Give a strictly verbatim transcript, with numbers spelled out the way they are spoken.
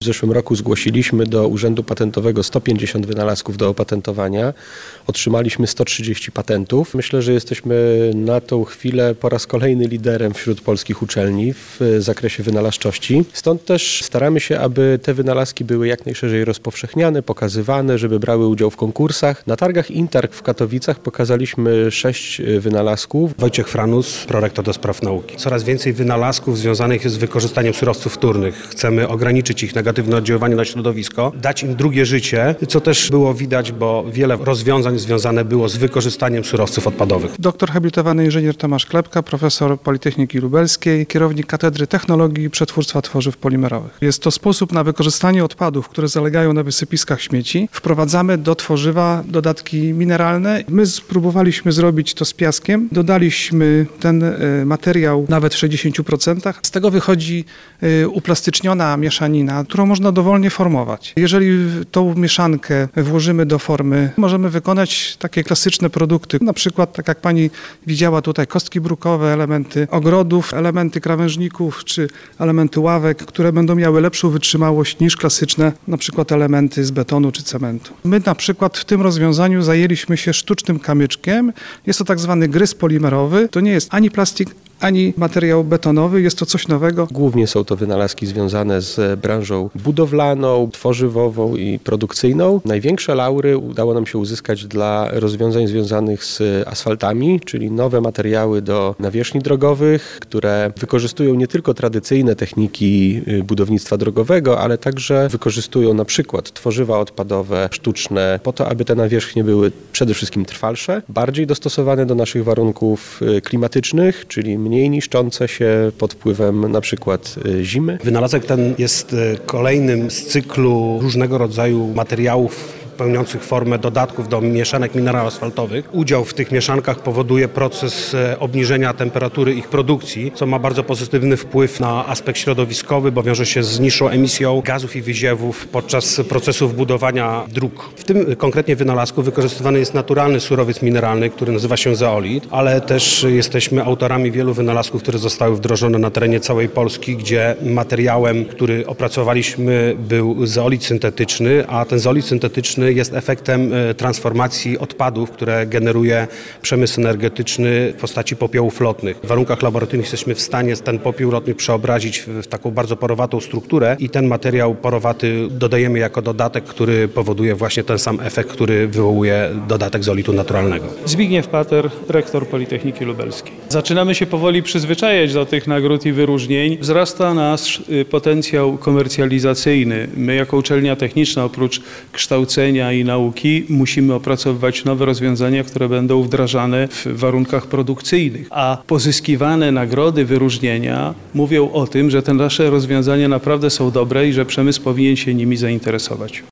W zeszłym roku zgłosiliśmy do Urzędu Patentowego sto pięćdziesiąt wynalazków do opatentowania. Otrzymaliśmy sto trzydzieści patentów. Myślę, że jesteśmy na tą chwilę po raz kolejny liderem wśród polskich uczelni w zakresie wynalazczości. Stąd też staramy się, aby te wynalazki były jak najszerzej rozpowszechniane, pokazywane, żeby brały udział w konkursach. Na targach Intarg w Katowicach pokazaliśmy sześć wynalazków. Wojciech Franus, prorektor do spraw nauki. Coraz więcej wynalazków związanych jest z wykorzystaniem surowców wtórnych. Chcemy ograniczyć ich negatywne oddziaływanie na środowisko, dać im drugie życie, co też było widać, bo wiele rozwiązań związane było z wykorzystaniem surowców odpadowych. Doktor habilitowany inżynier Tomasz Klepka, profesor Politechniki Lubelskiej, kierownik Katedry Technologii i Przetwórstwa Tworzyw Polimerowych. Jest to sposób na wykorzystanie odpadów, które zalegają na wysypiskach śmieci. Wprowadzamy do tworzywa dodatki mineralne. My spróbowaliśmy zrobić to z piaskiem. Dodaliśmy ten materiał nawet w sześćdziesięciu procentach. Z tego wychodzi uplastyczniona mieszanina, którą można dowolnie formować. Jeżeli tą mieszankę włożymy do formy, możemy wykonać takie klasyczne produkty, na przykład tak jak pani widziała tutaj, kostki brukowe, elementy ogrodów, elementy krawężników czy elementy ławek, które będą miały lepszą wytrzymałość niż klasyczne, na przykład elementy z betonu czy cementu. My na przykład w tym rozwiązaniu zajęliśmy się sztucznym kamyczkiem. Jest to tak zwany gryz polimerowy. To nie jest ani plastik, ani materiał betonowy, jest to coś nowego. Głównie są to wynalazki związane z branżą budowlaną, tworzywową i produkcyjną. Największe laury udało nam się uzyskać dla rozwiązań związanych z asfaltami, czyli nowe materiały do nawierzchni drogowych, które wykorzystują nie tylko tradycyjne techniki budownictwa drogowego, ale także wykorzystują na przykład tworzywa odpadowe, sztuczne, po to, aby te nawierzchnie były przede wszystkim trwalsze, bardziej dostosowane do naszych warunków klimatycznych, czyli mniej niszczące się pod wpływem na przykład zimy. Wynalazek ten jest kolejnym z cyklu różnego rodzaju materiałów pełniących formę dodatków do mieszanek minerałów asfaltowych. Udział w tych mieszankach powoduje proces obniżenia temperatury ich produkcji, co ma bardzo pozytywny wpływ na aspekt środowiskowy, bo wiąże się z niższą emisją gazów i wyziewów podczas procesów budowania dróg. W tym konkretnie wynalazku wykorzystywany jest naturalny surowiec mineralny, który nazywa się zeolit, ale też jesteśmy autorami wielu wynalazków, które zostały wdrożone na terenie całej Polski, gdzie materiałem, który opracowaliśmy, był zeolit syntetyczny, a ten zeolit syntetyczny jest efektem transformacji odpadów, które generuje przemysł energetyczny w postaci popiołów lotnych. W warunkach laboratoryjnych jesteśmy w stanie ten popiół lotny przeobrazić w taką bardzo porowatą strukturę i ten materiał porowaty dodajemy jako dodatek, który powoduje właśnie ten sam efekt, który wywołuje dodatek zeolitu naturalnego. Zbigniew Pater, rektor Politechniki Lubelskiej. Zaczynamy się powoli przyzwyczajać do tych nagród i wyróżnień. Wzrasta nasz potencjał komercjalizacyjny. My jako uczelnia techniczna oprócz kształcenia i nauki musimy opracowywać nowe rozwiązania, które będą wdrażane w warunkach produkcyjnych. A pozyskiwane nagrody, wyróżnienia mówią o tym, że te nasze rozwiązania naprawdę są dobre i że przemysł powinien się nimi zainteresować.